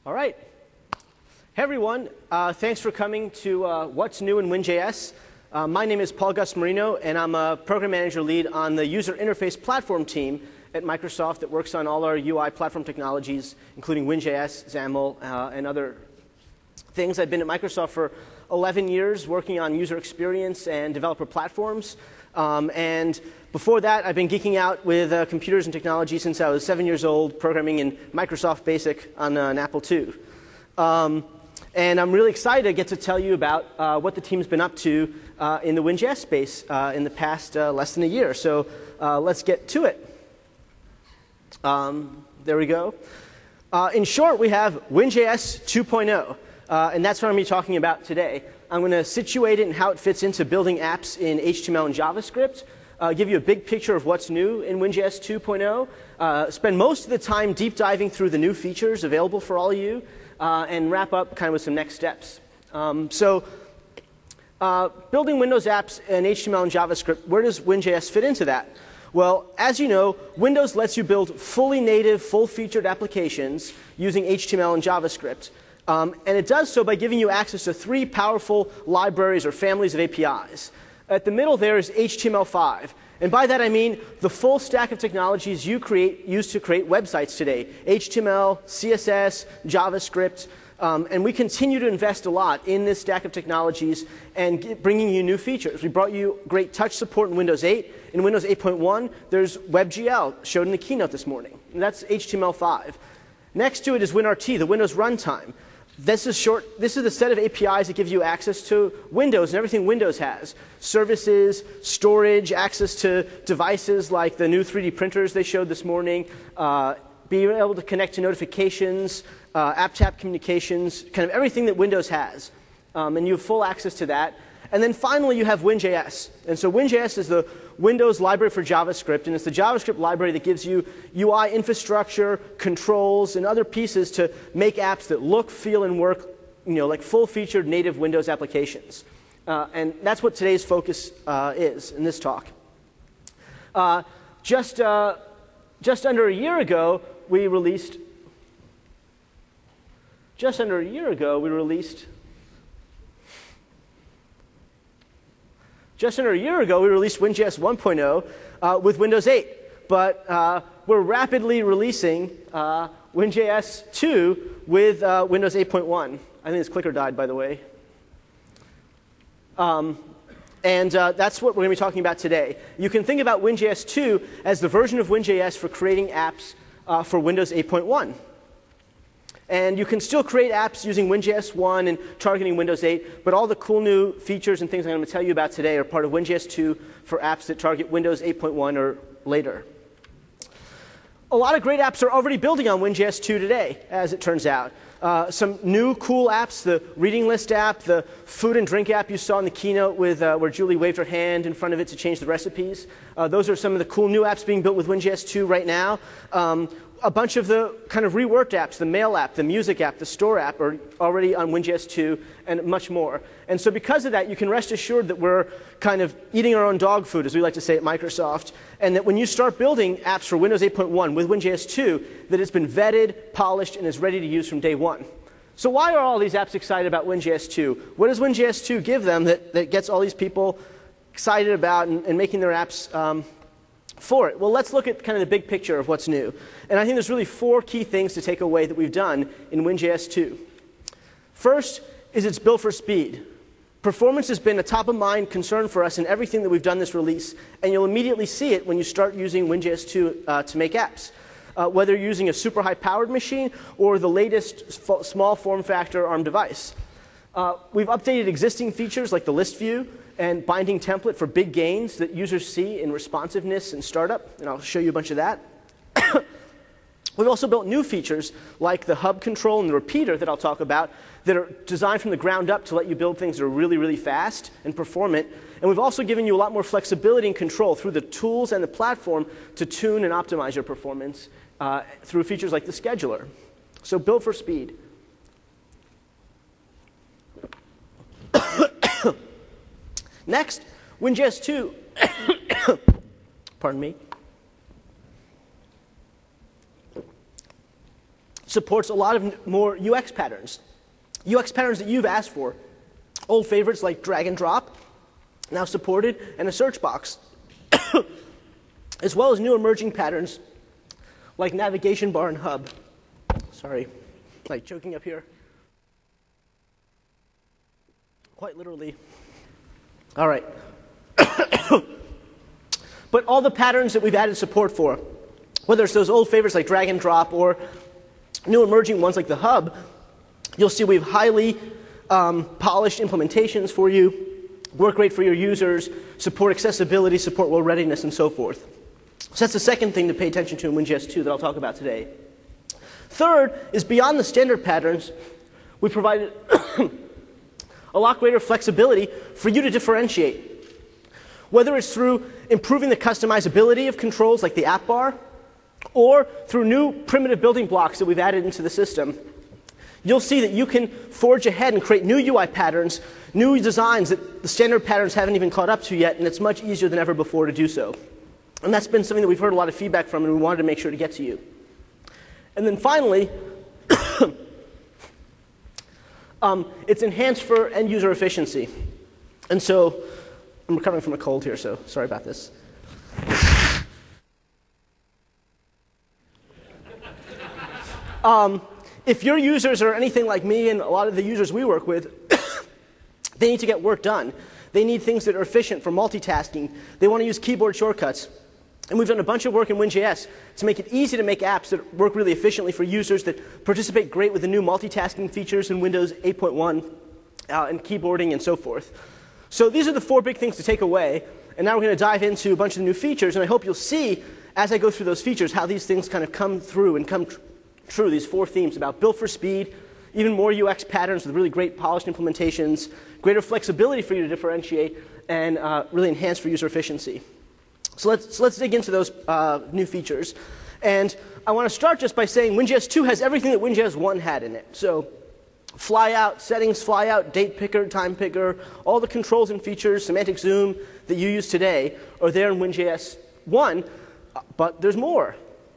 All right. Hey, everyone. Thanks for coming to What's New in WinJS. My name is Paul Gus Marino, and I'm a program manager lead on the user interface platform team at Microsoft that works on all our UI platform technologies, including WinJS, XAML, and other things. I've been at Microsoft for 11 years working on user experience and developer platforms. And before that, I've been geeking out with computers and technology since I was 7 years old, programming in Microsoft Basic on an Apple II. And I'm really excited to get to tell you about what the team's been up to in the WinJS space in the past less than a year. So let's get to it. There we go. In short, we have WinJS 2.0. And that's what I'm going to be talking about today. I'm going to situate it and how it fits into building apps in HTML and JavaScript, give you a big picture of what's new in WinJS 2.0, spend most of the time deep diving through the new features available for all of you, and wrap up kind of with some next steps. Building Windows apps in HTML and JavaScript, where does WinJS fit into that? Well, as you know, Windows lets you build fully native, full-featured applications using HTML and JavaScript. And it does so by giving you access to 3 powerful libraries or families of APIs. At the middle there is HTML5. And by that I mean the full stack of technologies you use to create websites today. HTML, CSS, JavaScript. And we continue to invest a lot in this stack of technologies and bringing you new features. We brought you great touch support in Windows 8. In Windows 8.1, there's WebGL, showed in the keynote this morning. And that's HTML5. Next to it is WinRT, the Windows runtime. This is the set of APIs that give you access to Windows and everything Windows has. Services, storage, access to devices like the new 3D printers they showed this morning, being able to connect to notifications, app-to-app communications, kind of everything that Windows has. And you have full access to that. And then finally, you have WinJS. And so WinJS is the Windows library for JavaScript, and it's the JavaScript library that gives you UI infrastructure, controls, and other pieces to make apps that look, feel, and work, like full-featured native Windows applications. And that's what today's focus is in this talk. Just under a year ago, we released WinJS 1.0 with Windows 8, but we're rapidly releasing WinJS 2 with Windows 8.1. I think this clicker died, by the way. And that's what we're going to be talking about today. You can think about WinJS 2 as the version of WinJS for creating apps for Windows 8.1. And you can still create apps using WinJS 1 and targeting Windows 8, but all the cool new features and things I'm going to tell you about today are part of WinJS 2 for apps that target Windows 8.1 or later. A lot of great apps are already building on WinJS 2 today, as it turns out. Some new cool apps, the Reading List app, the Food and Drink app you saw in the keynote with where Julie waved her hand in front of it to change the recipes. Those are some of the cool new apps being built with WinJS 2 right now. A bunch of the kind of reworked apps, the Mail app, the Music app, the Store app are already on WinJS 2 and much more. And so because of that, you can rest assured that we're kind of eating our own dog food, as we like to say at Microsoft, and that when you start building apps for Windows 8.1 with WinJS 2, that it's been vetted, polished, and is ready to use from day one. So why are all these apps excited about WinJS 2? What does WinJS 2 give them that gets all these people excited about and making their apps for it? Well, let's look at kind of the big picture of what's new. And I think there's really 4 key things to take away that we've done in WinJS 2. First is it's built for speed. Performance has been a top-of-mind concern for us in everything that we've done this release, and you'll immediately see it when you start using WinJS 2 to make apps. Whether you're using a super high-powered machine or the latest small form factor ARM device. We've updated existing features like the list view and binding template for big gains that users see in responsiveness and startup, and I'll show you a bunch of that. We've also built new features like the hub control and the repeater that I'll talk about that are designed from the ground up to let you build things that are really, really fast and performant. And we've also given you a lot more flexibility and control through the tools and the platform to tune and optimize your performance through features like the scheduler. So built for speed. Next, WinJS 2, pardon me. supports a lot of more UX patterns. UX patterns that you've asked for. Old favorites like drag and drop, now supported, and a search box. As well as new emerging patterns like navigation bar and hub. Sorry, like choking up here. Quite literally. All right. But all the patterns that we've added support for, whether it's those old favorites like drag and drop or new emerging ones like the hub, you'll see we have highly polished implementations for you, work great for your users, support accessibility, support well readiness, and so forth. So that's the second thing to pay attention to in WinJS 2 that I'll talk about today. Third is beyond the standard patterns, we provided a lot greater flexibility for you to differentiate. Whether it's through improving the customizability of controls like the app bar, or through new primitive building blocks that we've added into the system, you'll see that you can forge ahead and create new UI patterns, new designs that the standard patterns haven't even caught up to yet, and it's much easier than ever before to do so. And that's been something that we've heard a lot of feedback from, and we wanted to make sure to get to you. And then finally, it's enhanced for end user efficiency. And so, I'm recovering from a cold here, so sorry about this. If your users are anything like me and a lot of the users we work with, they need to get work done. They need things that are efficient for multitasking. They want to use keyboard shortcuts. And we've done a bunch of work in WinJS to make it easy to make apps that work really efficiently for users that participate great with the new multitasking features in Windows 8.1 and keyboarding and so forth. So these are the 4 big things to take away. And now we're going to dive into a bunch of the new features. And I hope you'll see, as I go through those features, how these things kind of come through and come true, these 4 themes about built for speed, even more UX patterns with really great polished implementations, greater flexibility for you to differentiate, and really enhanced for user efficiency. So let's dig into those new features. And I want to start just by saying WinJS 2 has everything that WinJS 1 had in it. So flyout, settings, flyout, date picker, time picker, all the controls and features, semantic zoom that you use today are there in WinJS 1, but there's more.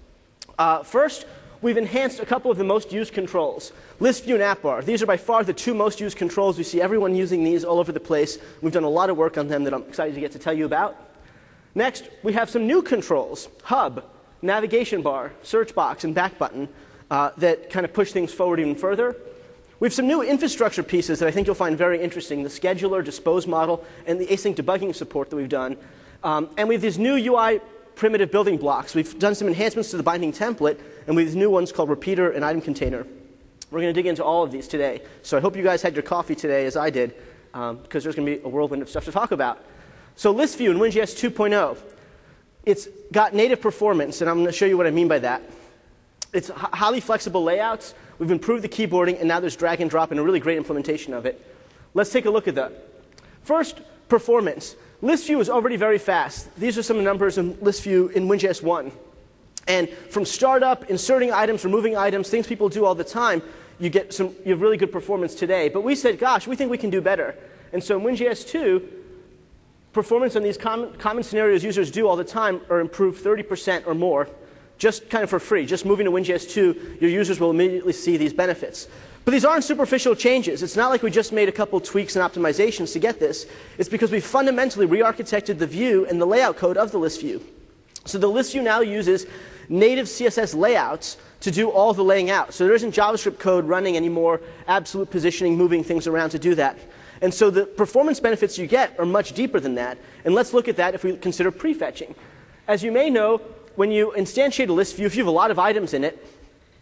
First, we've enhanced a couple of the most used controls. List view and app bar. These are by far the 2 most used controls. We see everyone using these all over the place. We've done a lot of work on them that I'm excited to get to tell you about. Next, we have some new controls, hub, navigation bar, search box, and back button that kind of push things forward even further. We have some new infrastructure pieces that I think you'll find very interesting, the scheduler, dispose model, and the async debugging support that we've done. And we have these new UI primitive building blocks. We've done some enhancements to the binding template, and we have new ones called repeater and item container. We're going to dig into all of these today. So I hope you guys had your coffee today as I did, because there's going to be a whirlwind of stuff to talk about. So list view in WinJS 2.0, it's got native performance, and I'm going to show you what I mean by that. It's highly flexible layouts. We've improved the keyboarding, and now there's drag and drop and a really great implementation of it. Let's take a look at that. First, performance. List view is already very fast. These are some numbers in list view in WinJS 1. And from startup, inserting items, removing items, things people do all the time, you have really good performance today. But we said, gosh, we think we can do better. And so in WinJS 2, performance on these common scenarios users do all the time are improved 30% or more, just kind of for free. Just moving to WinJS 2, your users will immediately see these benefits. But these aren't superficial changes. It's not like we just made a couple tweaks and optimizations to get this. It's because we fundamentally re-architected the view and the layout code of the list view. So the list view now uses native CSS layouts to do all the laying out. So there isn't JavaScript code running anymore, absolute positioning, moving things around to do that. And so the performance benefits you get are much deeper than that. And let's look at that if we consider prefetching. As you may know, when you instantiate a list view, if you have a lot of items in it,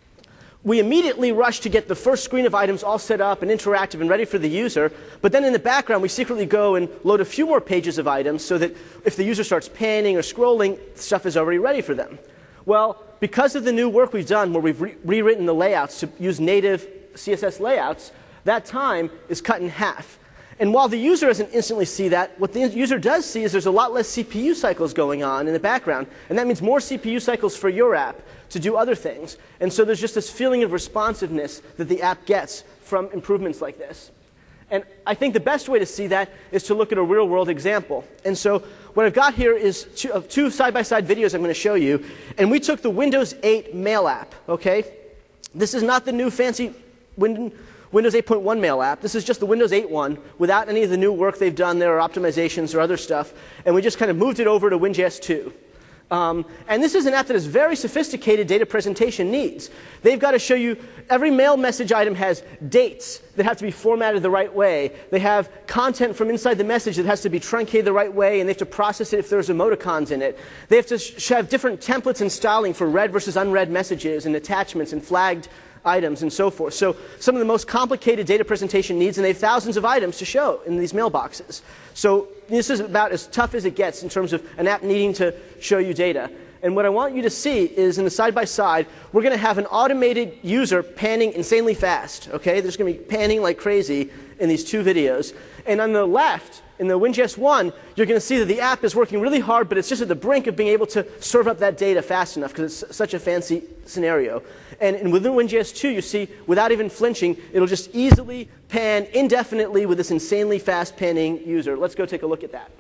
we immediately rush to get the first screen of items all set up and interactive and ready for the user. But then in the background, we secretly go and load a few more pages of items so that if the user starts panning or scrolling, stuff is already ready for them. Well, because of the new work we've done where we've rewritten the layouts to use native CSS layouts, that time is cut in half. And while the user doesn't instantly see that, what the user does see is there's a lot less CPU cycles going on in the background. And that means more CPU cycles for your app to do other things. And so there's just this feeling of responsiveness that the app gets from improvements like this. And I think the best way to see that is to look at a real-world example. And so what I've got here is two side-by-side videos I'm going to show you. And we took the Windows 8 Mail app, okay? This is not the new fancy Windows 8.1 mail app. This is just the Windows 8 one without any of the new work they've done there or optimizations or other stuff. And we just kind of moved it over to WinJS 2. And this is an app that has very sophisticated data presentation needs. They've got to show you every mail message item has dates that have to be formatted the right way. They have content from inside the message that has to be truncated the right way, and they have to process it if there's emoticons in it. They have to have different templates and styling for read versus unread messages and attachments and flagged items and so forth. So some of the most complicated data presentation needs, and they have thousands of items to show in these mailboxes. So this is about as tough as it gets in terms of an app needing to show you data. And what I want you to see is in the side-by-side, we're going to have an automated user panning insanely fast. Okay? There's going to be panning like crazy in these two videos. And on the left, in the WinJS 1, you're going to see that the app is working really hard, but it's just at the brink of being able to serve up that data fast enough because it's such a fancy scenario. And within WinJS 2, you see, without even flinching, it'll just easily pan indefinitely with this insanely fast panning user. Let's go take a look at that.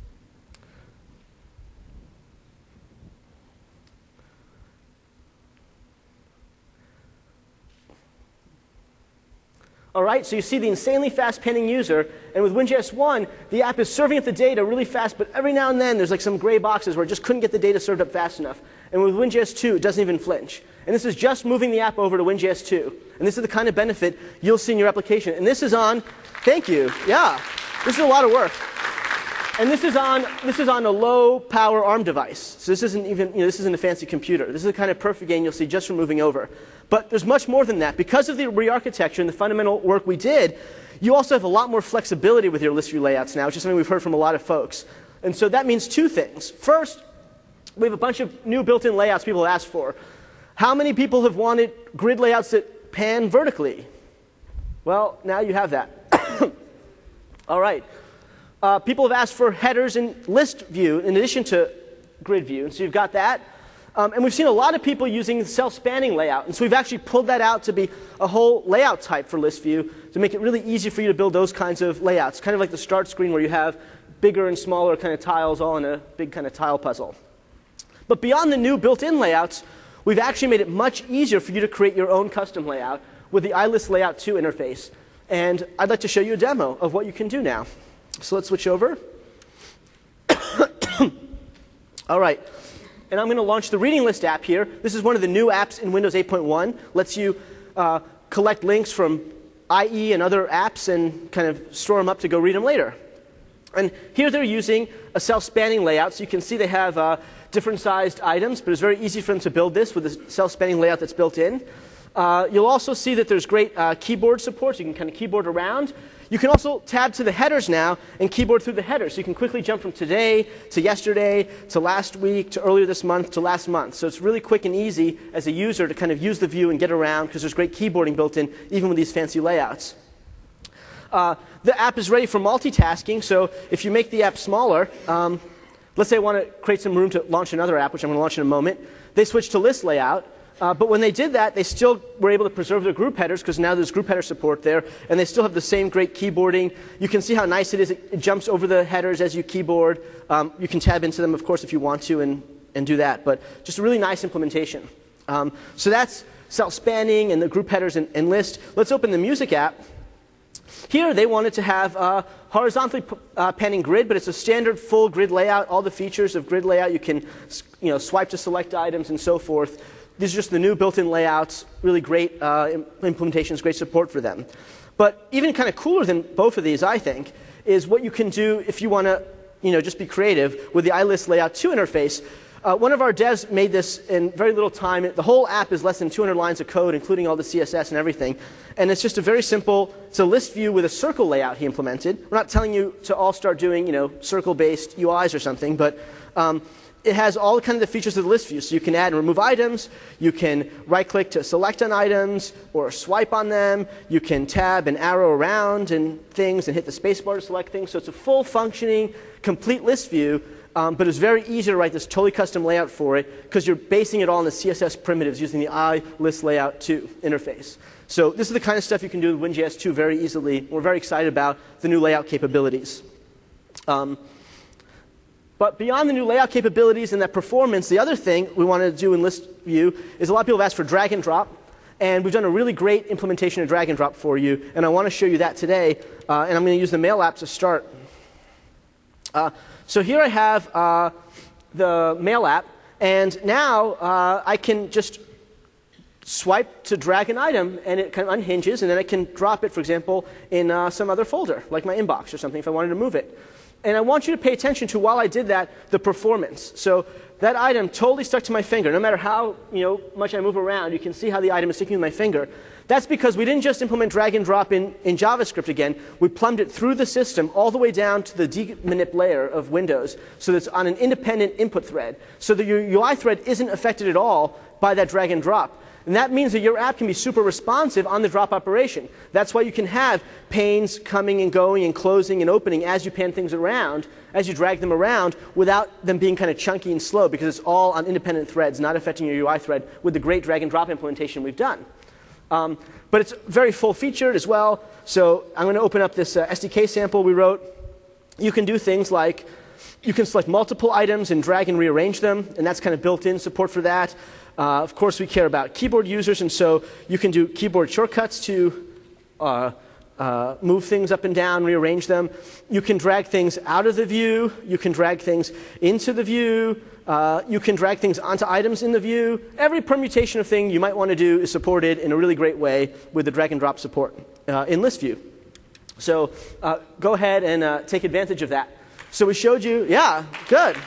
All right, so you see the insanely fast panning user, and with WinJS 1, the app is serving up the data really fast, but every now and then there's like some gray boxes where it just couldn't get the data served up fast enough. And with WinJS 2, it doesn't even flinch. And this is just moving the app over to WinJS 2. And this is the kind of benefit you'll see in your application. And this is on, thank you, yeah, this is a lot of work. And this is on a low power ARM device. So this isn't even, this isn't a fancy computer. This is the kind of perfect gain you'll see just from moving over. But there's much more than that. Because of the re-architecture and the fundamental work we did, you also have a lot more flexibility with your list view layouts now, which is something we've heard from a lot of folks. And so that means two things. First, we have a bunch of new built-in layouts people have asked for. How many people have wanted grid layouts that pan vertically? Well, now you have that. All right. People have asked for headers in list view in addition to grid view. And so you've got that. And we've seen a lot of people using self-spanning layout. And so we've actually pulled that out to be a whole layout type for list view to make it really easy for you to build those kinds of layouts, kind of like the start screen where you have bigger and smaller kind of tiles all in a big kind of tile puzzle. But beyond the new built-in layouts, we've actually made it much easier for you to create your own custom layout with the iList Layout 2 interface. And I'd like to show you a demo of what you can do now. So let's switch over. All right. And I'm going to launch the Reading List app here. This is one of the new apps in Windows 8.1. Lets you collect links from IE and other apps and kind of store them up to go read them later. And here they're using a self-spanning layout. So you can see they have different sized items, but it's very easy for them to build this with a self-spanning layout that's built in. You'll also see that there's great keyboard support, so you can kind of keyboard around. You can also tab to the headers now and keyboard through the headers. So you can quickly jump from today to yesterday to last week to earlier this month to last month. So it's really quick and easy as a user to kind of use the view and get around because there's great keyboarding built in even with these fancy layouts. The app is ready for multitasking. So if you make the app smaller, let's say I want to create some room to launch another app, which I'm going to launch in a moment. They switch to list layout. But when they did that, they still were able to preserve their group headers because now there's group header support there, and they still have the same great keyboarding. You can see how nice it is. It jumps over the headers as you keyboard. You can tab into them, of course, if you want to and do that. But just a really nice implementation. So that's self-spanning and the group headers and list. Let's open the music app. Here they wanted to have horizontally panning grid, but it's a standard full grid layout. All the features of grid layout, you can swipe to select items and so forth. These are just the new built-in layouts, really great implementations, great support for them. But even kind of cooler than both of these, I think, is what you can do if you want to just be creative with the iList Layout 2 interface. One of our devs made this in very little time. The whole app is less than 200 lines of code, including all the CSS and everything. And it's just a very simple, it's a list view with a circle layout he implemented. We're not telling you to all start doing circle-based UIs or something, but it has all kind of the features of the list view. So you can add and remove items. You can right-click to select on items or swipe on them. You can tab and arrow around and things and hit the spacebar to select things. So it's a full-functioning, complete list view, but it's very easy to write this totally custom layout for it because you're basing it all on the CSS primitives using the iList Layout 2 interface. So this is the kind of stuff you can do with WinJS 2 very easily. We're very excited about the new layout capabilities. But beyond the new layout capabilities and that performance, the other thing we wanted to do in list view is a lot of people have asked for drag and drop. And we've done a really great implementation of drag and drop for you. And I want to show you that today. And I'm going to use the Mail app to start. So here I have the Mail app. And now I can just swipe to drag an item, and it kind of unhinges. And then I can drop it, for example, in some other folder, like my inbox or something, if I wanted to move it. And I want you to pay attention to, while I did that, the performance. So that item totally stuck to my finger. No matter how much I move around, you can see how the item is sticking to my finger. That's because we didn't just implement drag and drop in JavaScript again. We plumbed it through the system all the way down to the dmanip layer of Windows, so that it's on an independent input thread, so that your UI thread isn't affected at all by that drag and drop. And that means that your app can be super responsive on the drop operation. That's why you can have panes coming and going and closing and opening as you pan things around, as you drag them around, without them being kind of chunky and slow, because it's all on independent threads, not affecting your UI thread, with the great drag and drop implementation we've done. But it's very full-featured as well. So I'm going to open up this SDK sample we wrote. You can do things like you can select multiple items and drag and rearrange them, and that's kind of built-in support for that. Of course, we care about keyboard users, and so you can do keyboard shortcuts to move things up and down, rearrange them. You can drag things out of the view. You can drag things into the view. You can drag things onto items in the view. Every permutation of thing you might want to do is supported in a really great way with the drag and drop support in list view. So go ahead and take advantage of that. So we showed you, yeah, good.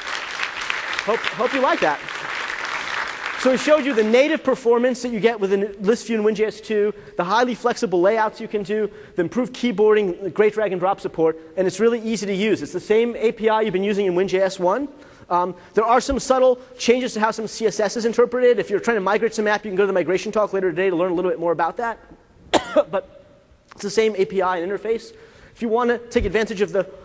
Hope you like that. So we showed you the native performance that you get with list view in WinJS 2, the highly flexible layouts you can do, the improved keyboarding, the great drag and drop support, and it's really easy to use. It's the same API you've been using in WinJS 1. There are some subtle changes to how some CSS is interpreted. If you're trying to migrate some app, you can go to the migration talk later today to learn a little bit more about that. But it's the same API and interface. If you want to take advantage of the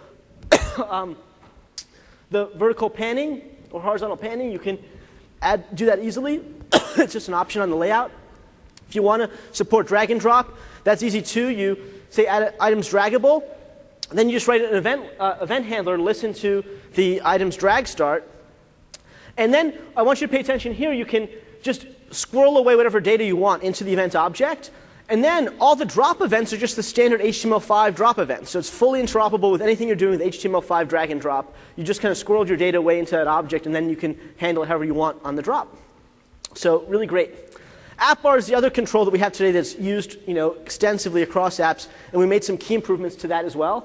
vertical panning or horizontal panning, you can do that easily. It's just an option on the layout. If you want to support drag and drop, that's easy too. You say add items draggable. Then you just write an event handler to listen to the item's drag start. And then I want you to pay attention here. You can just squirrel away whatever data you want into the event object. And then all the drop events are just the standard HTML5 drop events. So it's fully interoperable with anything you're doing with HTML5 drag and drop. You just kind of squirreled your data away into that object, and then you can handle it however you want on the drop. So really great. AppBar is the other control that we have today that's used extensively across apps, and we made some key improvements to that as well.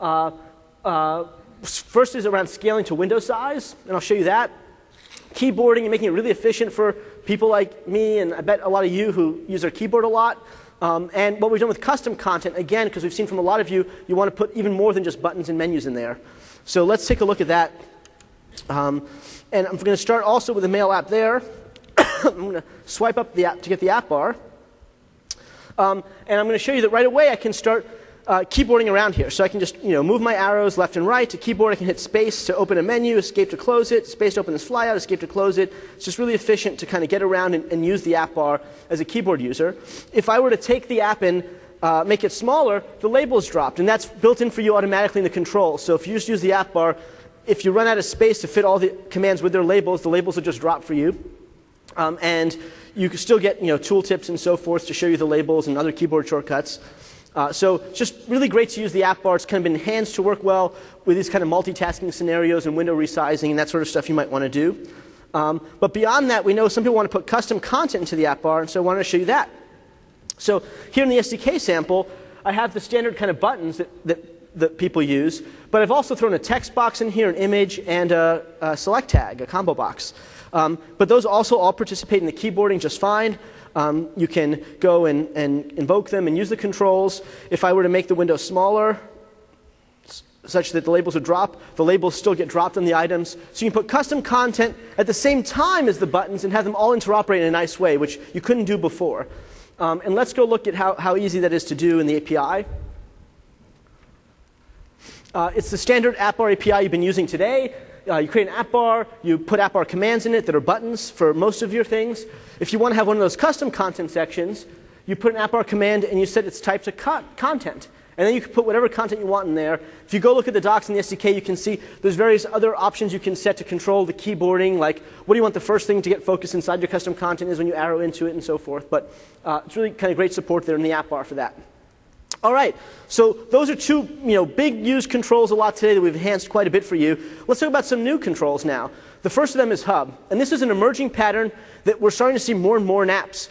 First is around scaling to window size, and I'll show you that. Keyboarding and making it really efficient for people like me, and I bet a lot of you who use their keyboard a lot. And what we've done with custom content, again, because we've seen from a lot of you, you want to put even more than just buttons and menus in there. So let's take a look at that. And I'm going to start also with the Mail app there. I'm going to swipe up the app to get the app bar. And I'm going to show you that right away I can start keyboarding around here. So I can just move my arrows left and right to keyboard. I can hit space to open a menu, escape to close it, space to open this flyout, escape to close it. It's just really efficient to kind of get around and use the app bar as a keyboard user. If I were to take the app and make it smaller, the label is dropped. And that's built in for you automatically in the controls. So if you just use the app bar, if you run out of space to fit all the commands with their labels, the labels will just drop for you. And you can still get tooltips and so forth to show you the labels and other keyboard shortcuts. So it's just really great to use the app bar. It's kind of been enhanced to work well with these kind of multitasking scenarios and window resizing and that sort of stuff you might want to do. But beyond that, we know some people want to put custom content into the app bar, and so I wanted to show you that. So here in the SDK sample, I have the standard kind of buttons that people use, but I've also thrown a text box in here, an image, and a select tag, a combo box. But those also all participate in the keyboarding just fine. You can go and invoke them and use the controls. If I were to make the window smaller, such that the labels would drop, the labels still get dropped on the items. So you can put custom content at the same time as the buttons and have them all interoperate in a nice way, which you couldn't do before. And let's go look at how easy that is to do in the API. It's the standard AppBar API you've been using today. You create an app bar, you put app bar commands in it that are buttons for most of your things. If you want to have one of those custom content sections, you put an app bar command and you set its type to content. And then you can put whatever content you want in there. If you go look at the docs in the SDK, you can see there's various other options you can set to control the keyboarding, like what do you want the first thing to get focused inside your custom content is when you arrow into it and so forth. But it's really kind of great support there in the app bar for that. All right, so those are two big used controls a lot today that we've enhanced quite a bit for you. Let's talk about some new controls now. The first of them is Hub. And this is an emerging pattern that we're starting to see more and more in apps.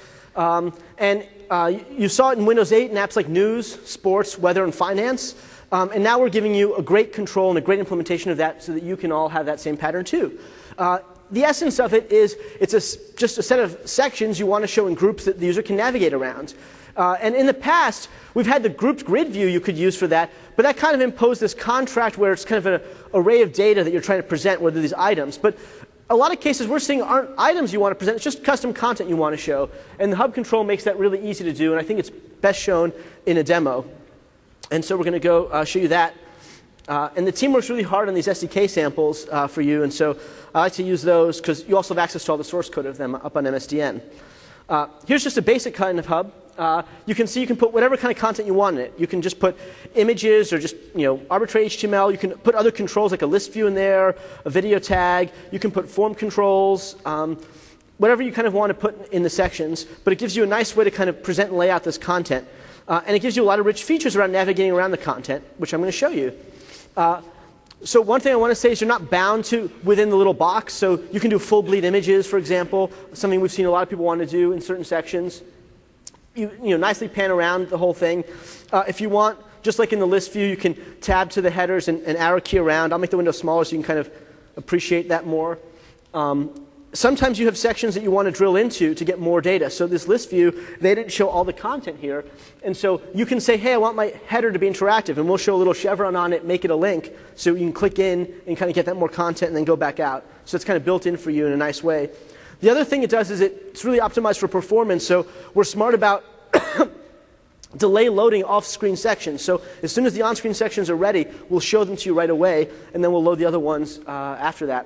You saw it in Windows 8 in apps like News, Sports, Weather, and Finance. And now we're giving you a great control and a great implementation of that so that you can all have that same pattern too. The essence of it is it's just a set of sections you want to show in groups that the user can navigate around. And in the past, we've had the grouped grid view you could use for that, but that kind of imposed this contract where it's kind of an array of data that you're trying to present, whether these items. But a lot of cases we're seeing aren't items you want to present, it's just custom content you want to show. And the Hub control makes that really easy to do, and I think it's best shown in a demo. And so we're going to go show you that. And the team works really hard on these SDK samples for you, and so I like to use those because you also have access to all the source code of them up on MSDN. Here's just a basic kind of Hub. You can see you can put whatever kind of content you want in it. You can just put images or just arbitrary HTML. You can put other controls like a list view in there, a video tag. You can put form controls, whatever you kind of want to put in the sections. But it gives you a nice way to kind of present and lay out this content. And it gives you a lot of rich features around navigating around the content, which I'm going to show you. So one thing I want to say is you're not bound to within the little box. So you can do full bleed images, for example, something we've seen a lot of people want to do in certain sections. You nicely pan around the whole thing. If you want, just like in the list view, you can tab to the headers and arrow key around. I'll make the window smaller so you can kind of appreciate that more. Sometimes you have sections that you want to drill into to get more data. So this list view, they didn't show all the content here. And so you can say, hey, I want my header to be interactive. And we'll show a little chevron on it, make it a link. So you can click in and kind of get that more content and then go back out. So it's kind of built in for you in a nice way. The other thing it does is it's really optimized for performance. So we're smart about delay loading off-screen sections. So as soon as the on-screen sections are ready, we'll show them to you right away. And then we'll load the other ones after that.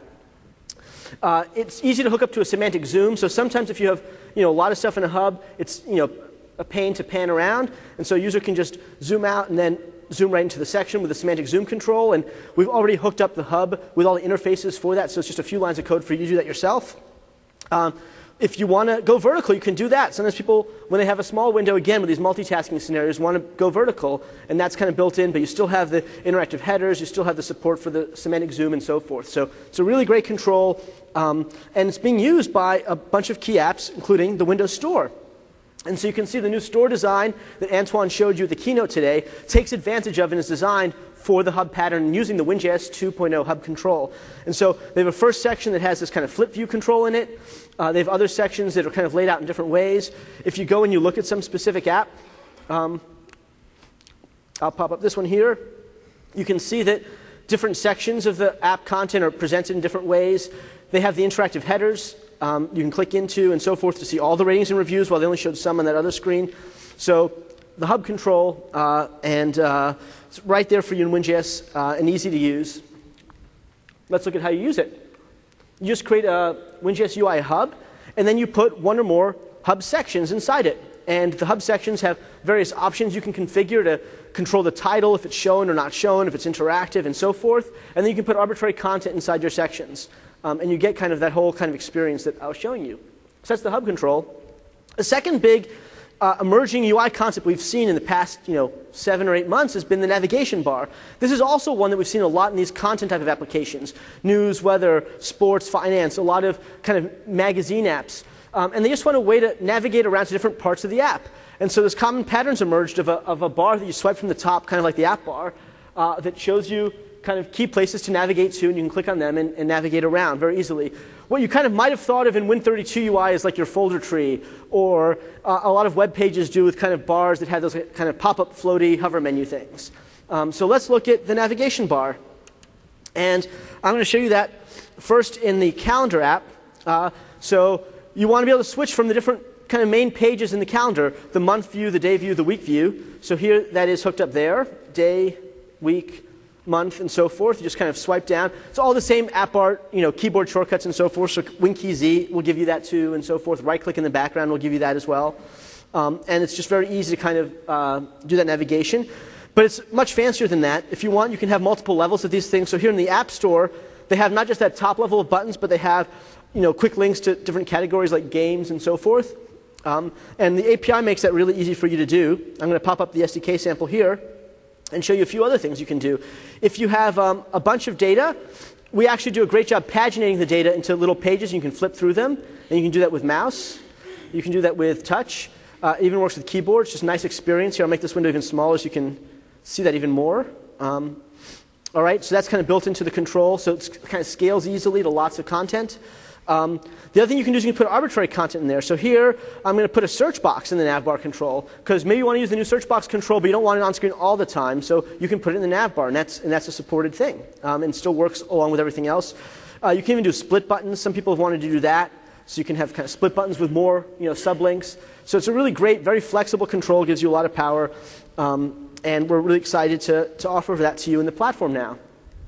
It's easy to hook up to a semantic zoom. So sometimes if you have a lot of stuff in a hub, it's a pain to pan around. And so a user can just zoom out and then zoom right into the section with the semantic zoom control. And we've already hooked up the hub with all the interfaces for that. So it's just a few lines of code for you to do that yourself. If you want to go vertical, you can do that. Sometimes people, when they have a small window, again, with these multitasking scenarios, want to go vertical. And that's kind of built in, but you still have the interactive headers. You still have the support for the semantic zoom and so forth. So it's a really great control. And it's being used by a bunch of key apps, including the Windows Store. And so you can see the new store design that Antoine showed you at the keynote today takes advantage of and is designed for the hub pattern using the WinJS 2.0 hub control. And so they have a first section that has this kind of flip view control in it. They have other sections that are kind of laid out in different ways. If you go and you look at some specific app, I'll pop up this one here. You can see that different sections of the app content are presented in different ways. They have the interactive headers you can click into and so forth to see all the ratings and reviews, while they only showed some on that other screen. So the hub control it's right there for you in WinJS and easy to use. Let's look at how you use it. You just create a WinJS UI hub, and then you put one or more hub sections inside it. And the hub sections have various options you can configure to control the title, if it's shown or not shown, if it's interactive, and so forth. And then you can put arbitrary content inside your sections. And you get kind of that whole kind of experience that I was showing you. So that's the hub control. The second big emerging UI concept we've seen in the past 7 or 8 months has been the navigation bar. This is also one that we've seen a lot in these content type of applications. News, weather, sports, finance, a lot of kind of magazine apps. And they just want a way to navigate around to different parts of the app. And so this common patterns emerged of a bar that you swipe from the top, kind of like the app bar, that shows you kind of key places to navigate to, and you can click on them and navigate around very easily. What you kind of might have thought of in Win32 UI is like your folder tree, or a lot of web pages do with kind of bars that have those kind of pop-up floaty hover menu things. So let's look at the navigation bar. And I'm going to show you that first in the calendar app. So you want to be able to switch from the different kind of main pages in the calendar, the month view, the day view, the week view. So here that is hooked up there, day, week, month, and so forth. You just kind of swipe down. It's all the same app bar, keyboard shortcuts and so forth. So WinKey-Z will give you that too, and so forth. Right-click in the background will give you that as well. And it's just very easy to kind of do that navigation. But it's much fancier than that. If you want, you can have multiple levels of these things. So here in the App Store, they have not just that top level of buttons, but they have quick links to different categories like games and so forth. And the API makes that really easy for you to do. I'm going to pop up the SDK sample here and show you a few other things you can do. If you have a bunch of data, we actually do a great job paginating the data into little pages. You can flip through them, and you can do that with mouse. You can do that with touch. It even works with keyboard. It's just a nice experience. Here, I'll make this window even smaller so you can see that even more. All right, so that's kind of built into the control, so it kind of scales easily to lots of content. The other thing you can do is you can put arbitrary content in there. So here, I'm going to put a search box in the navbar control, because maybe you want to use the new search box control, but you don't want it on screen all the time, so you can put it in the navbar, and that's a supported thing, and still works along with everything else. You can even do split buttons. Some people have wanted to do that, so you can have kind of split buttons with more sublinks. So it's a really great, very flexible control, gives you a lot of power, and we're really excited to offer that to you in the platform now.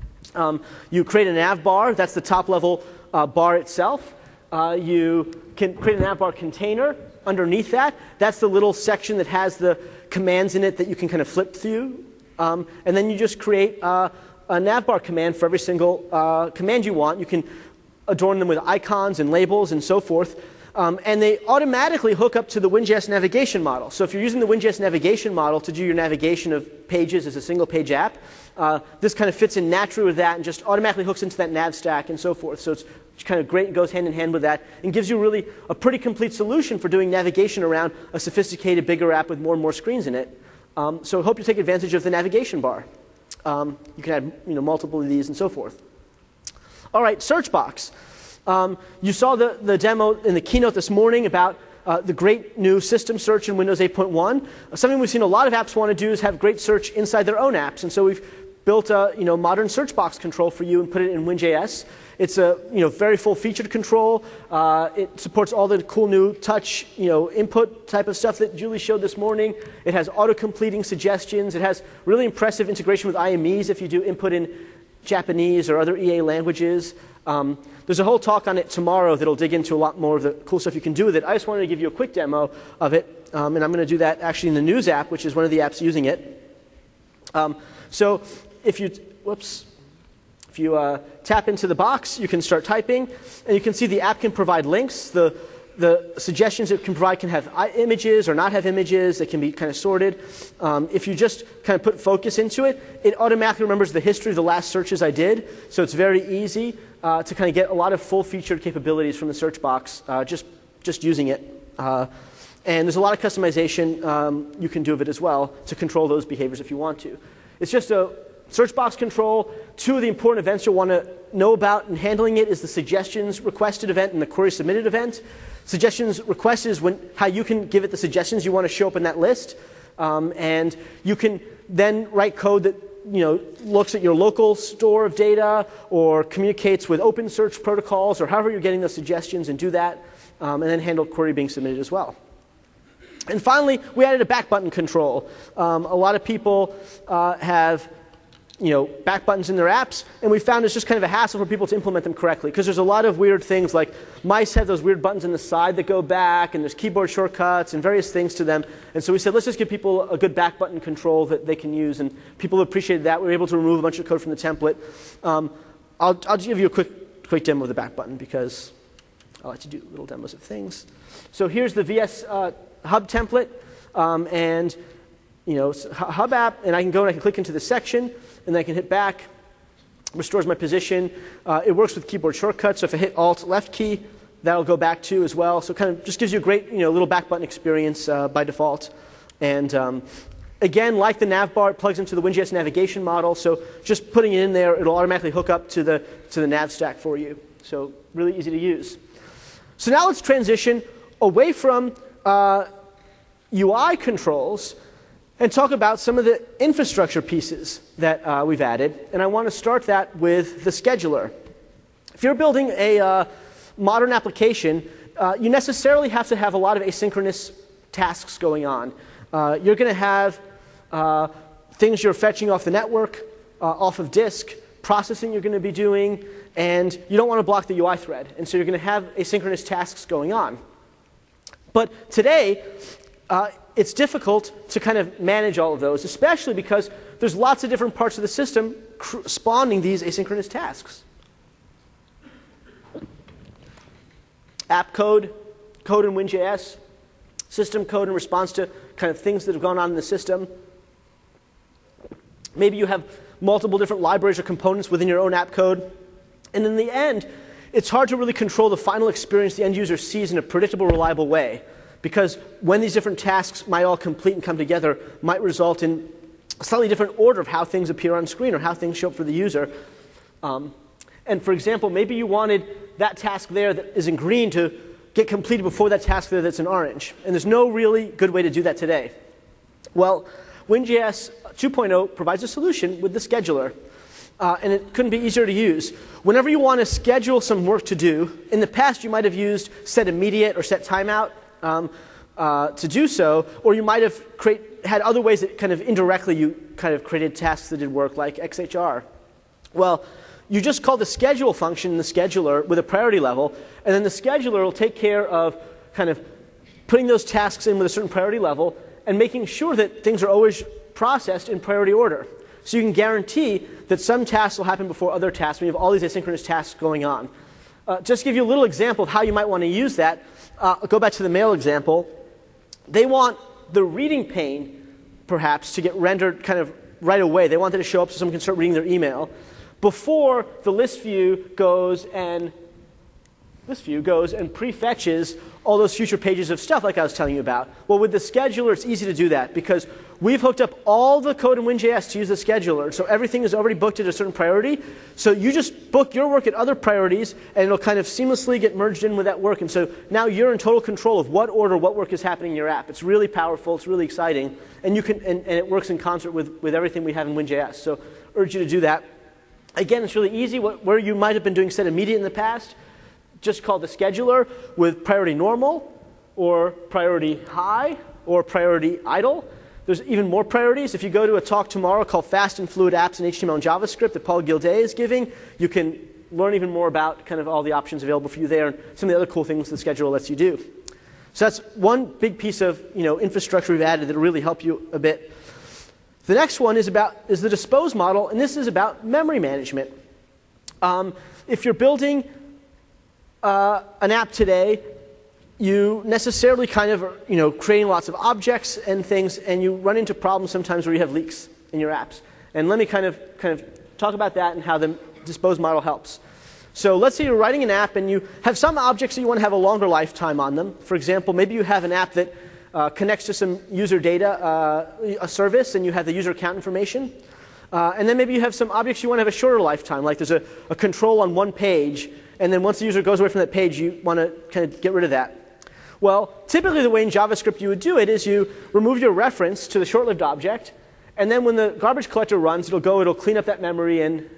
You create a nav bar. That's the top level bar itself. You can create a navbar container underneath that. That's the little section that has the commands in it that you can kind of flip through. And then you just create a navbar command for every single command you want. You can adorn them with icons and labels and so forth. And they automatically hook up to the WinJS navigation model. So if you're using the WinJS navigation model to do your navigation of pages as a single page app, this kind of fits in naturally with that and just automatically hooks into that nav stack and so forth. So it's kind of great, goes hand in hand with that, and gives you really a pretty complete solution for doing navigation around a sophisticated, bigger app with more and more screens in it. So I hope you take advantage of the navigation bar. You can add multiple of these and so forth. All right, search box. You saw the demo in the keynote this morning about the great new system search in Windows 8.1. Something we've seen a lot of apps want to do is have great search inside their own apps. And so we've built a modern search box control for you and put it in WinJS. It's a very full-featured control. It supports all the cool new touch input type of stuff that Julie showed this morning. It has auto-completing suggestions. It has really impressive integration with IMEs if you do input in Japanese or other EA languages. There's a whole talk on it tomorrow that'll dig into a lot more of the cool stuff you can do with it. I just wanted to give you a quick demo of it, and I'm going to do that actually in the News app, which is one of the apps using it. So if you tap into the box, you can start typing, and you can see the app can provide links. The suggestions it can provide can have images or not have images. They can be kind of sorted. If you just kind of put focus into it, it automatically remembers the history of the last searches I did. So it's very easy to kind of get a lot of full-featured capabilities from the search box just using it. And there's a lot of customization you can do of it as well to control those behaviors if you want to. It's just a search box control. Two of the important events you'll want to know about in handling it is the suggestions requested event and the query submitted event. Suggestions requested is how you can give it the suggestions you want to show up in that list. And you can then write code that looks at your local store of data or communicates with open search protocols or however you're getting those suggestions and do that. And then handle query being submitted as well. And finally, we added a back button control. A lot of people have back buttons in their apps, and we found it's just kind of a hassle for people to implement them correctly, because there's a lot of weird things, like mice have those weird buttons on the side that go back, and there's keyboard shortcuts and various things to them. And so we said, let's just give people a good back button control that they can use, and people appreciated that. We were able to remove a bunch of code from the template. I'll give you a quick demo of the back button, because I like to do little demos of things. So here's the VS Hub template, and Hub app, and I can go and I can click into the section, and then I can hit back, restores my position. It works with keyboard shortcuts, so if I hit Alt left key, that'll go back to as well. So it kind of just gives you a great little back button experience by default. And again, like the nav bar, it plugs into the WinJS navigation model, so just putting it in there, it'll automatically hook up to the nav stack for you. So really easy to use. So now let's transition away from UI controls and talk about some of the infrastructure pieces that we've added. And I want to start that with the scheduler. If you're building a modern application, you necessarily have to have a lot of asynchronous tasks going on. You're going to have things you're fetching off the network, off of disk, processing you're going to be doing, and you don't want to block the UI thread. And so you're going to have asynchronous tasks going on. But today, it's difficult to kind of manage all of those, especially because there's lots of different parts of the system spawning these asynchronous tasks. App code, code in WinJS, system code in response to kind of things that have gone on in the system. Maybe you have multiple different libraries or components within your own app code. And in the end, it's hard to really control the final experience the end user sees in a predictable, reliable way. Because when these different tasks might all complete and come together, might result in a slightly different order of how things appear on screen or how things show up for the user. And for example, maybe you wanted that task there that is in green to get completed before that task there that's in orange. And there's no really good way to do that today. Well, WinJS 2.0 provides a solution with the scheduler. And it couldn't be easier to use. Whenever you want to schedule some work to do, in the past you might have used set immediate or set timeout to do so, or you might have had other ways that kind of indirectly you kind of created tasks that did work, like XHR. Well, you just call the schedule function in the scheduler with a priority level, and then the scheduler will take care of kind of putting those tasks in with a certain priority level and making sure that things are always processed in priority order. So you can guarantee that some tasks will happen before other tasks when you have all these asynchronous tasks going on. Just to give you a little example of how you might want to use that, I'll go back to the mail example. They want the reading pane, perhaps, to get rendered kind of right away. They want it to show up so someone can start reading their email before the list view goes and prefetches all those future pages of stuff like I was telling you about. Well, with the scheduler, it's easy to do that because we've hooked up all the code in WinJS to use the scheduler, so everything is already booked at a certain priority. So you just book your work at other priorities, and it'll kind of seamlessly get merged in with that work. And so now you're in total control of what order, what work is happening in your app. It's really powerful. It's really exciting. And you can, and it works in concert with everything we have in WinJS. So I urge you to do that. Again, it's really easy. Where you might have been doing set immediate in the past, just call the scheduler with priority normal, or priority high, or priority idle. There's even more priorities. If you go to a talk tomorrow called Fast and Fluid Apps in HTML and JavaScript that Paul Gilday is giving, you can learn even more about kind of all the options available for you there and some of the other cool things the scheduler lets you do. So that's one big piece of infrastructure we've added that will really help you a bit. The next one is the dispose model, and this is about memory management. If you're building an app today, you necessarily kind of are creating lots of objects and things, and you run into problems sometimes where you have leaks in your apps. And let me kind of talk about that and how the dispose model helps. So let's say you're writing an app and you have some objects that you want to have a longer lifetime on them. For example, maybe you have an app that connects to some user data, a service, and you have the user account information. And then maybe you have some objects you want to have a shorter lifetime, like there's a control on one page, and then once the user goes away from that page, you want to kind of get rid of that. Well, typically the way in JavaScript you would do it is you remove your reference to the short-lived object, and then when the garbage collector runs, it'll clean up that memory, and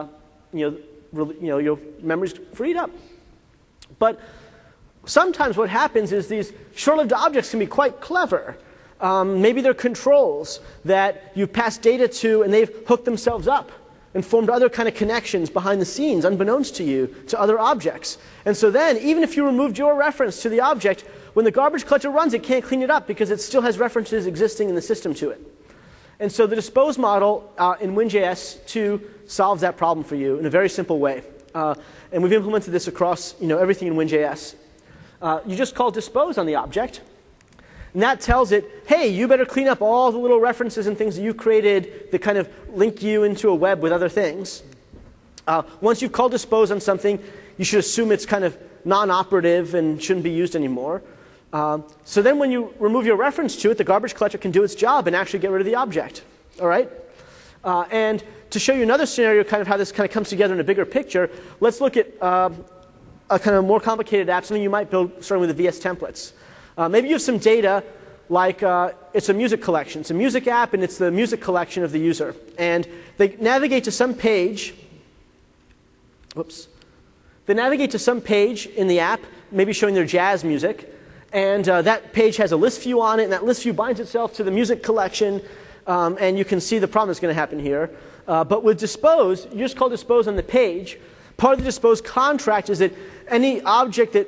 your memory's freed up. But sometimes what happens is these short-lived objects can be quite clever. Maybe they're controls that you've passed data to, and they've hooked themselves up and formed other kind of connections behind the scenes, unbeknownst to you, to other objects. And so then, even if you removed your reference to the object, when the garbage collector runs, it can't clean it up because it still has references existing in the system to it. And so the dispose model in WinJS 2 solves that problem for you in a very simple way. And we've implemented this across everything in WinJS. You just call dispose on the object, and that tells it, hey, you better clean up all the little references and things that you created that kind of link you into a web with other things. Once you've called dispose on something, you should assume it's kind of non-operative and shouldn't be used anymore. So then when you remove your reference to it, the garbage collector can do its job and actually get rid of the object. All right? And to show you another scenario, kind of how this kind of comes together in a bigger picture, let's look at a kind of more complicated app, something you might build starting with the VS templates. Maybe you have some data like it's a music collection. It's a music app, and it's the music collection of the user. And they navigate to some page. Whoops. They navigate to some page in the app, maybe showing their jazz music. And that page has a list view on it, and that list view binds itself to the music collection. And you can see the problem that's going to happen here. But with dispose, you just call dispose on the page. Part of the dispose contract is that any object that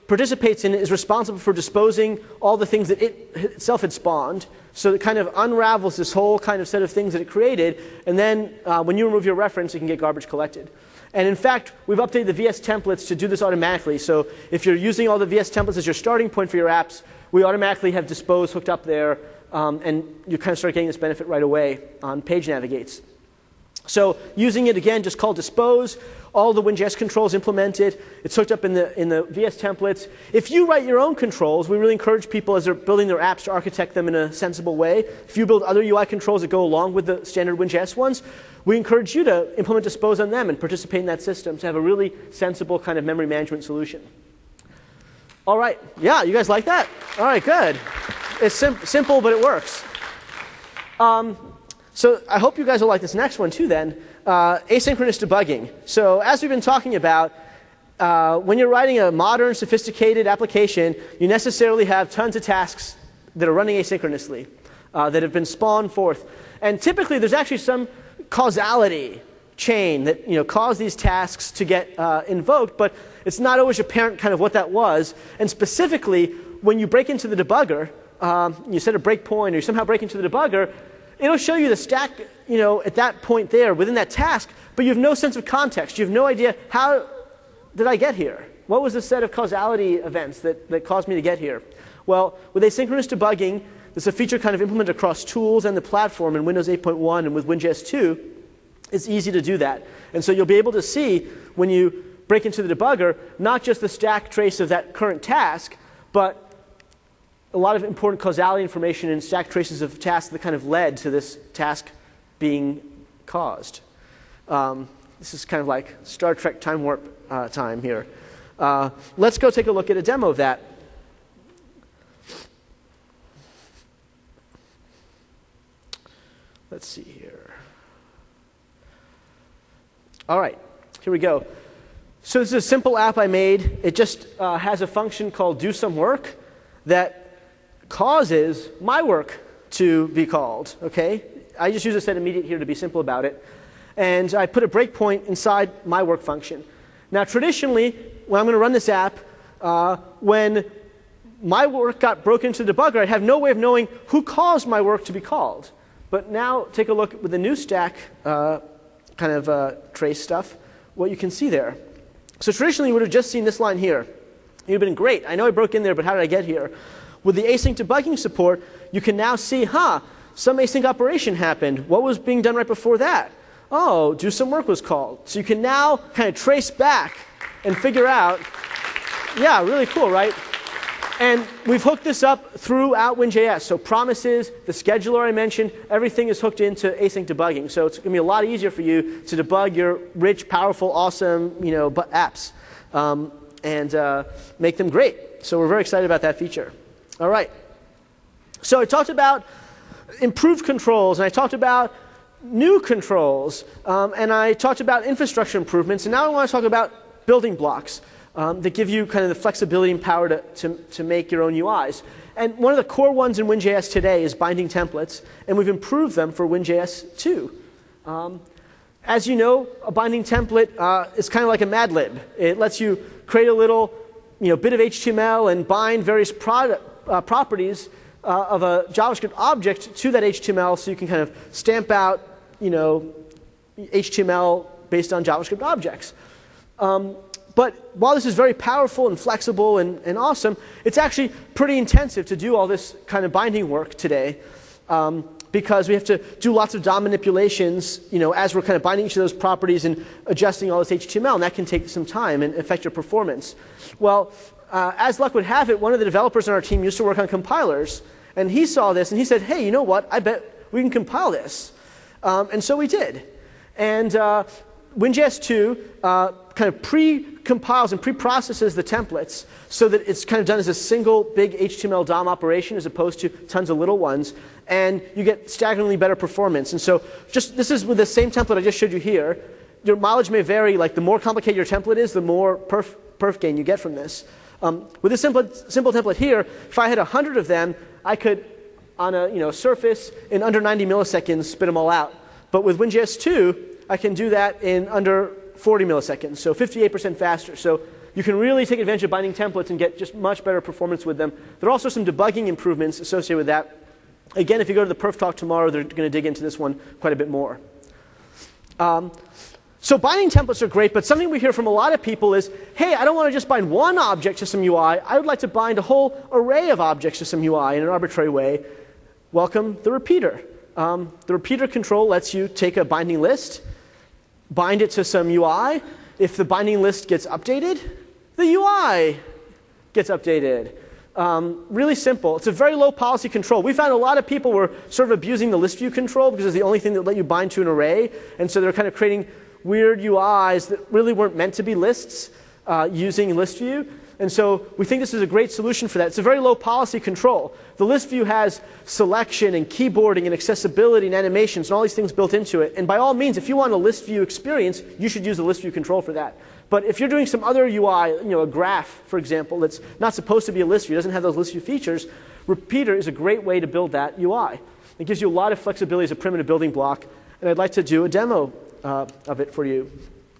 participates in it is responsible for disposing all the things that it itself had spawned. So it kind of unravels this whole kind of set of things that it created, and then when you remove your reference, it can get garbage collected. And in fact, we've updated the VS templates to do this automatically. So if you're using all the VS templates as your starting point for your apps, we automatically have dispose hooked up there, and you kind of start getting this benefit right away on page navigates. So using it again, just call dispose. All the WinJS controls implemented. It's hooked up in the VS templates. If you write your own controls, we really encourage people as they're building their apps to architect them in a sensible way. If you build other UI controls that go along with the standard WinJS ones, we encourage you to implement dispose on them and participate in that system to have a really sensible kind of memory management solution. All right. Yeah, you guys like that? All right, good. It's simple, but it works. So I hope you guys will like this next one too then, asynchronous debugging. So as we've been talking about, when you're writing a modern, sophisticated application, you necessarily have tons of tasks that are running asynchronously, that have been spawned forth. And typically there's actually some causality chain that cause these tasks to get invoked, but it's not always apparent kind of what that was. And specifically, when you break into the debugger, you set a breakpoint or you somehow break into the debugger, it'll show you the stack at that point there within that task, but you have no sense of context. You have no idea, how did I get here? What was the set of causality events that caused me to get here? Well, with asynchronous debugging, this is a feature kind of implemented across tools and the platform in Windows 8.1 and with WinJS 2. It's easy to do that. And so you'll be able to see when you break into the debugger, not just the stack trace of that current task, but a lot of important causality information and stack traces of tasks that kind of led to this task being caused. This is kind of like Star Trek time warp time here. Let's go take a look at a demo of that. Let's see here. All right, here we go. So this is a simple app I made. It just has a function called do some work that causes my work to be called. Okay, I just use a set immediate here to be simple about it. And I put a breakpoint inside my work function. Now traditionally, when I'm going to run this app, when my work got broken into the debugger, I'd have no way of knowing who caused my work to be called. But now take a look with the new stack kind of trace stuff, what you can see there. So traditionally, you would have just seen this line here. It would have been great. I know I broke in there, but how did I get here? With the async debugging support, you can now see, some async operation happened. What was being done right before that? Oh, do some work was called. So you can now kind of trace back and figure out, yeah, really cool, right? And we've hooked this up throughout WinJS. So promises, the scheduler I mentioned, everything is hooked into async debugging. So it's going to be a lot easier for you to debug your rich, powerful, awesome apps and make them great. So we're very excited about that feature. All right. So I talked about improved controls, and I talked about new controls, and I talked about infrastructure improvements. And now I want to talk about building blocks that give you kind of the flexibility and power to make your own UIs. And one of the core ones in WinJS today is binding templates, and we've improved them for WinJS 2. As you know, a binding template is kind of like a Mad Lib. It lets you create a little bit of HTML and bind various properties of a JavaScript object to that HTML, so you can kind of stamp out HTML based on JavaScript objects. But while this is very powerful and flexible and awesome, it's actually pretty intensive to do all this kind of binding work today, because we have to do lots of DOM manipulations as we're kind of binding each of those properties and adjusting all this HTML, and that can take some time and affect your performance. Well, as luck would have it, one of the developers on our team used to work on compilers, and he saw this and he said, hey, you know what, I bet we can compile this. And so we did. And WinJS 2 kind of pre-compiles and pre-processes the templates so that it's kind of done as a single big HTML DOM operation as opposed to tons of little ones. And you get staggeringly better performance. And so this is with the same template I just showed you here. Your mileage may vary. Like the more complicated your template is, the more perf gain you get from this. With this simple template here, if I had 100 of them, I could, on a surface, in under 90 milliseconds, spit them all out. But with WinJS 2, I can do that in under 40 milliseconds, so 58% faster. So you can really take advantage of binding templates and get just much better performance with them. There are also some debugging improvements associated with that. Again, if you go to the Perf Talk tomorrow, they're going to dig into this one quite a bit more. So binding templates are great, but something we hear from a lot of people is, hey, I don't want to just bind one object to some UI. I would like to bind a whole array of objects to some UI in an arbitrary way. Welcome the repeater. The repeater control lets you take a binding list, bind it to some UI. If the binding list gets updated, the UI gets updated. Really simple. It's a very low policy control. We found a lot of people were sort of abusing the list view control because it's the only thing that let you bind to an array. And so they're kind of creating weird UIs that really weren't meant to be lists using list view. And so we think this is a great solution for that. It's a very low policy control. The list view has selection and keyboarding and accessibility and animations and all these things built into it. And by all means, if you want a list view experience, you should use the list view control for that. But if you're doing some other UI, a graph, for example, that's not supposed to be a list view, doesn't have those list view features, Repeater is a great way to build that UI. It gives you a lot of flexibility as a primitive building block. And I'd like to do a demo of it for you.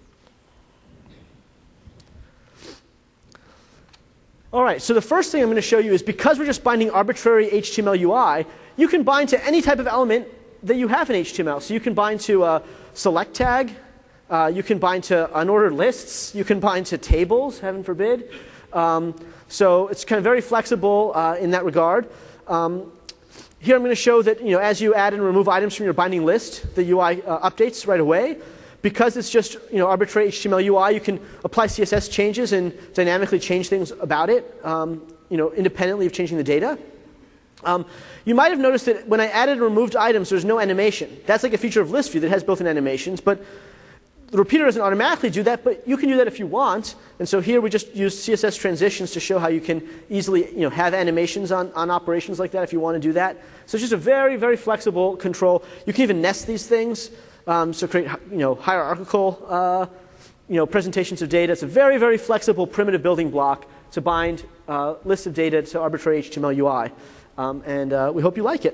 All right, so the first thing I'm going to show you is because we're just binding arbitrary HTML UI, you can bind to any type of element that you have in HTML. So you can bind to a select tag. You can bind to unordered lists. You can bind to tables, heaven forbid. So it's kind of very flexible in that regard. Here I'm going to show that as you add and remove items from your binding list, the UI updates right away. Because it's just arbitrary HTML UI, you can apply CSS changes and dynamically change things about it, independently of changing the data. You might have noticed that when I added and removed items, there's no animation. That's like a feature of list view that has built-in animations, but the repeater doesn't automatically do that, but you can do that if you want. And so here we just use CSS transitions to show how you can easily have animations on operations like that if you want to do that. So it's just a very, very flexible control. You can even nest these things. So create hierarchical presentations of data. It's a very, very flexible primitive building block to bind lists of data to arbitrary HTML UI. And we hope you like it.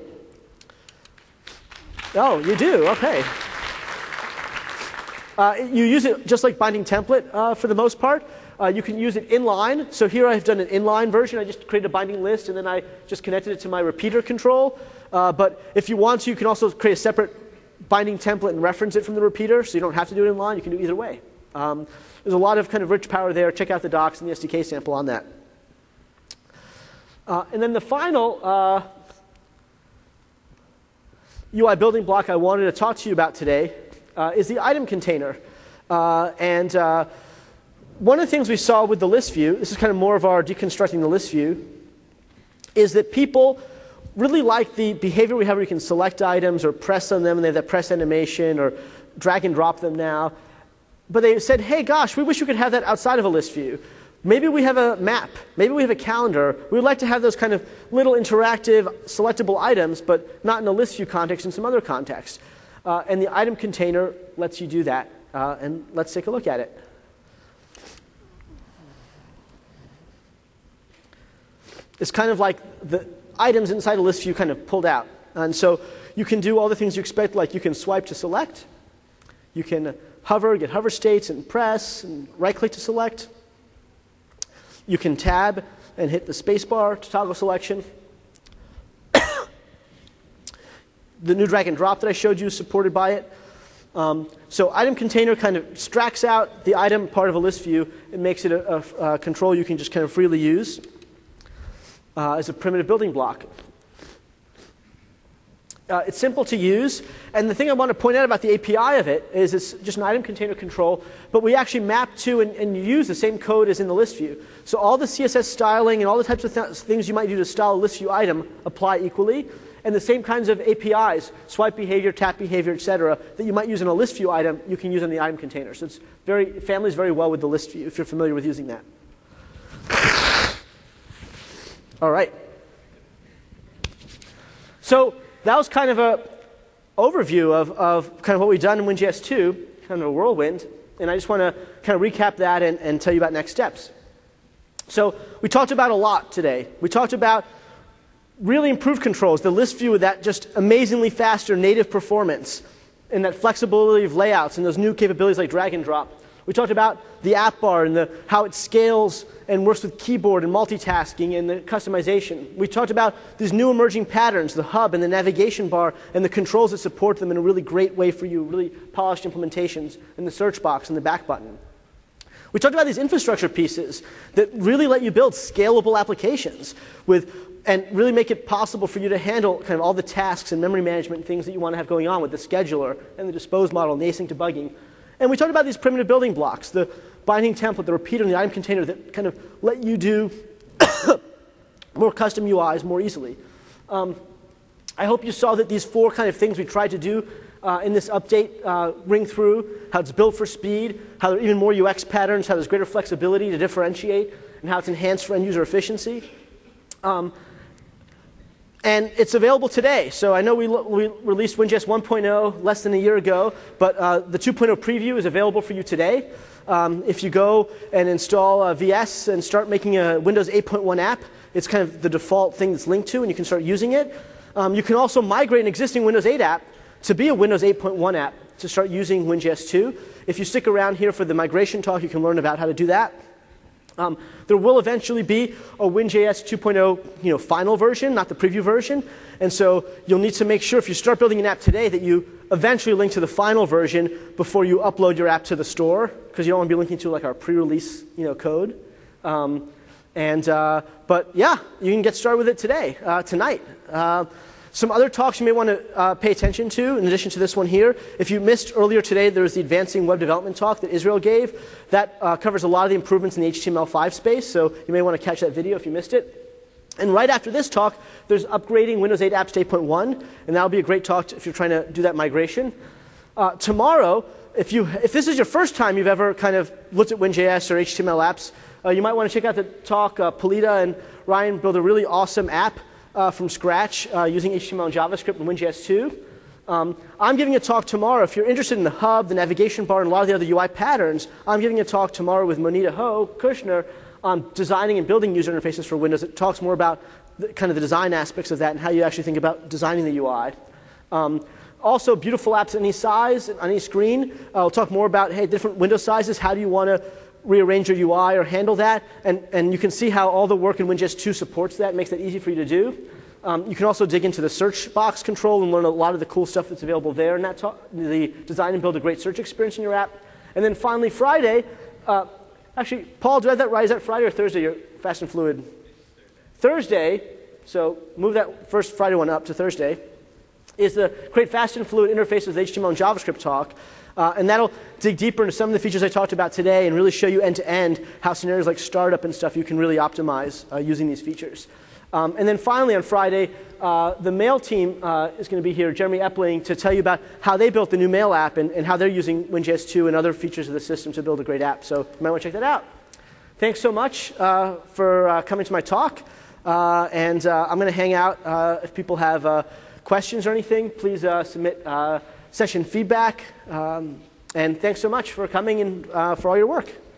Oh, you do? OK. You use it just like binding template for the most part. You can use it inline. So here I've done an inline version. I just created a binding list, and then I just connected it to my repeater control. But if you want to, you can also create a separate binding template and reference it from the repeater, so you don't have to do it inline. You can do either way. There's a lot of kind of rich power there. Check out the docs and the SDK sample on that. And then the final UI building block I wanted to talk to you about today is the item container. And one of the things we saw with the list view, this is kind of more of our deconstructing the list view, is that people really like the behavior we have where you can select items or press on them and they have that press animation or drag and drop them now. But they said, hey, gosh, we wish we could have that outside of a list view. Maybe we have a map. Maybe we have a calendar. We would like to have those kind of little interactive selectable items, but not in a list view context, in some other context. And the item container lets you do that. And let's take a look at it. It's kind of like the items inside a list view kind of pulled out. And so you can do all the things you expect, like you can swipe to select. You can hover, get hover states, and press, and right-click to select. You can tab and hit the spacebar to toggle selection. The new drag and drop that I showed you is supported by it. So item container kind of extracts out the item part of a list view and makes it a control you can just kind of freely use as a primitive building block. It's simple to use. And the thing I want to point out about the API of it is it's just an item container control, but we actually map to and use the same code as in the list view. So all the CSS styling and all the types of things you might do to style a list view item apply equally. And the same kinds of APIs, swipe behavior, tap behavior, et cetera, that you might use in a list view item, you can use in the item container. So it families very well with the list view if you're familiar with using that. All right. So that was kind of an overview of kind of what we've done in WinJS 2, kind of a whirlwind. And I just want to kind of recap that and tell you about next steps. So we talked about a lot today. We talked about really improved controls, the list view with that just amazingly faster native performance and that flexibility of layouts and those new capabilities like drag and drop. We talked about the app bar and how it scales and works with keyboard and multitasking and the customization. We talked about these new emerging patterns, the hub and the navigation bar and the controls that support them in a really great way for you, really polished implementations, and the search box and the back button. We talked about these infrastructure pieces that really let you build scalable applications and really make it possible for you to handle kind of all the tasks and memory management and things that you want to have going on with the scheduler and the dispose model and the async debugging. And we talked about these primitive building blocks, the binding template, the repeater, and the item container that kind of let you do more custom UIs more easily. I hope you saw that these 4 kind of things we tried to do in this update ring through, how it's built for speed, how there are even more UX patterns, how there's greater flexibility to differentiate, and how it's enhanced for end user efficiency. And it's available today. So I know we released WinJS 1.0 less than a year ago, but the 2.0 preview is available for you today. If you go and install VS and start making a Windows 8.1 app, it's kind of the default thing that's linked to, and you can start using it. You can also migrate an existing Windows 8 app to be a Windows 8.1 app to start using WinJS 2. If you stick around here for the migration talk, you can learn about how to do that. There will eventually be a WinJS 2.0 final version, not the preview version. And so you'll need to make sure if you start building an app today that you eventually link to the final version before you upload your app to the store, because you don't want to be linking to like our pre-release code. But yeah, you can get started with it today, tonight. Some other talks you may want to pay attention to, in addition to this one here. If you missed earlier today, there was the Advancing Web Development talk that Israel gave. That covers a lot of the improvements in the HTML5 space, so you may want to catch that video if you missed it. And right after this talk, there's upgrading Windows 8 apps to 8.1, and that'll be a great talk if you're trying to do that migration. Tomorrow, if this is your first time you've ever kind of looked at WinJS or HTML apps, you might want to check out the talk. Polita and Ryan built a really awesome app from scratch using HTML and JavaScript and WinJS 2. I'm giving a talk tomorrow. If you're interested in the hub, the navigation bar, and a lot of the other UI patterns, I'm giving a talk tomorrow with Monita Kushner on designing and building user interfaces for Windows. It talks more about kind of the design aspects of that and how you actually think about designing the UI. Also, beautiful apps any size, on any screen. I'll talk more about, hey, different window sizes. How do you want to rearrange your UI or handle that? And you can see how all the work in WinJS 2 supports that, makes that easy for you to do. You can also dig into the search box control and learn a lot of the cool stuff that's available there in that talk, the design and build a great search experience in your app. And then finally, Friday, actually, Paul, do I have that right? Is that Friday or Thursday, your Fast and Fluid? Thursday, so move that first Friday one up to Thursday, is the Create Fast and Fluid Interfaces with HTML and JavaScript talk. And that'll dig deeper into some of the features I talked about today and really show you end-to-end how scenarios like startup and stuff you can really optimize using these features. And then finally on Friday, the Mail team is going to be here, Jeremy Epling, to tell you about how they built the new Mail app and how they're using WinJS 2 and other features of the system to build a great app. So you might want to check that out. Thanks so much for coming to my talk. I'm going to hang out. If people have questions or anything, please submit session feedback. And thanks so much for coming and for all your work.